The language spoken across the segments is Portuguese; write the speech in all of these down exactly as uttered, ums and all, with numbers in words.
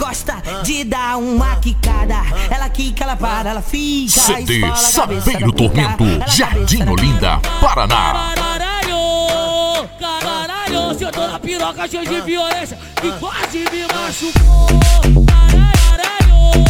gosta de dar uma quicada. Ela quica, ela para, ela fica. C D Sapeiro Tormento, Jardim Olinda, Paraná. Caralho, caralho, se eu tô na piroca cheio de violência e quase me machucou. Caralho,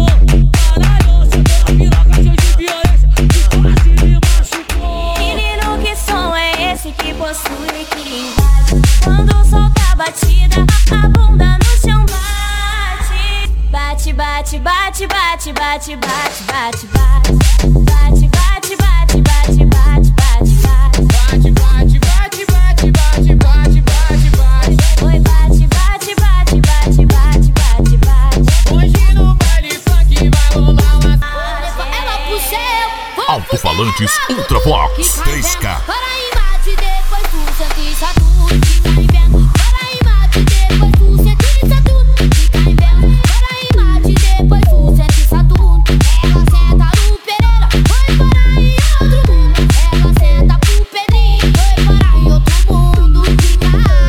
caralho, se eu tô na piroca cheio de violência e quase me machucou. Menino, que som é esse que possui, que invade? Quando solta a batida, a bunda no chão bate. Bate, bate, bate, bate, bate, bate, bate, bate. Bate, bate, bate, bate, bate, bate, bate. Bate, bate, bate, bate, bate, bate, bate, bate. Oi, bate, bate, bate, bate, bate, bate, bate. Hoje no baile funk vai rolar uma... Ela pro céu. Alto-falantes Ultravox três K. Para aí, bate, depois tu senta e satura. Fica em vendo. Para aí, bate, depois tu senta e satura. Fica em vendo. Para aí, bate, depois tu senta e satura. Ela senta no Pereira, foi parar em outro mundo. Ela senta pro Pedrinho, foi parar em outro mundo. Fica,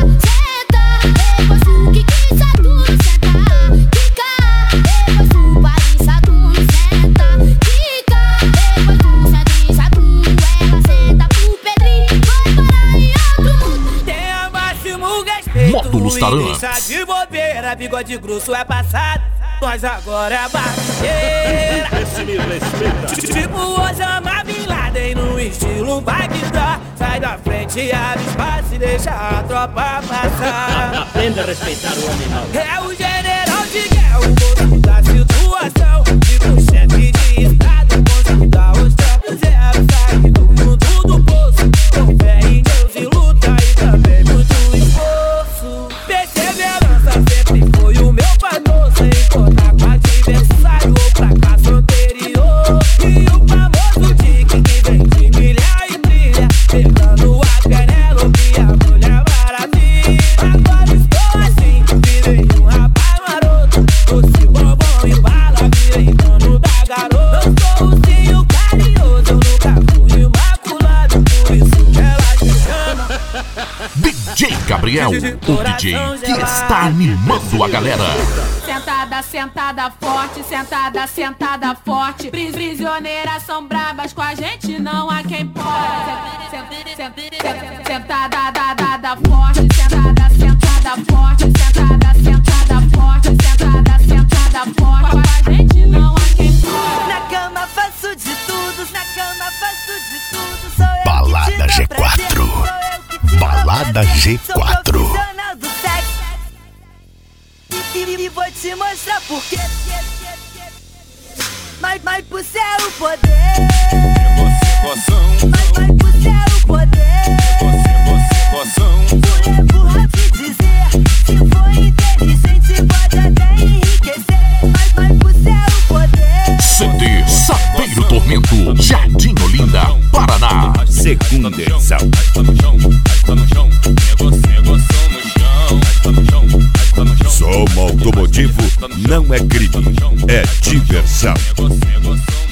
senta, depois tu quica em Saturno. Senta, fica, depois tu para em Saturno. Senta, fica, depois tu senta em Saturno. Ela senta pro Pedrinho, foi parar em outro mundo. Tenha máximo respeito. Módulos Tarantes. Deixa de bobeira, bigode grosso é passado. Nós agora é barreira. Esse me respeita. Tipo Osama Bin Laden no estilo Bagdá. Sai da frente, abre espaço e deixa a tropa passar. Aprenda a respeitar o animal. É o general de guerra, o moço da situação. Tipo chefe de estado, monstro da ostentação. Zero sai do fundo do poço. Com fé em Deus e luta e também muito esforço. Perseverança sempre foi o meu patrão. Sem contar com adversário ou fracasso anterior. E o famoso tique que vem de milhar e brilha, pegando a Penélope, a Mulher Maravilha. Agora estou assim, virei um rapaz maroto. Doce, bombom e bala, virei dono da garota. Eu sou o ursinho carinhoso, eu nunca fui imaculado. Por isso que ela te chama D J Gabriel, o D J que está animando a galera. Sentada, sentada forte, sentada, sentada forte. Pris- Prisioneiras são bravas, com a gente não há quem pode. Sent- sent- sent- Sentada, da, da, da forte, sentada, sentada forte, sentada, sentada forte, sentada, sentada forte. Com a gente não há quem pode. Na cama faço de tudo, na cama faço de tudo. Sou eu Balada que te dou G prazer, quatro. sou eu que te dou Balada prazer. G quatro. Sou profissional do sexo. E, e, e vou te mostrar por quê. Mas, mas pro céu o poder. Mas, mas pro céu o poder. Tu é burra de dizer. Se for inteligente pode até enriquecer. Mas, mas pro céu o poder. C D Sapeiro Tormento, Jardim Olinda, Paraná. Segunda edição. Som automotivo não é crime, é diversão.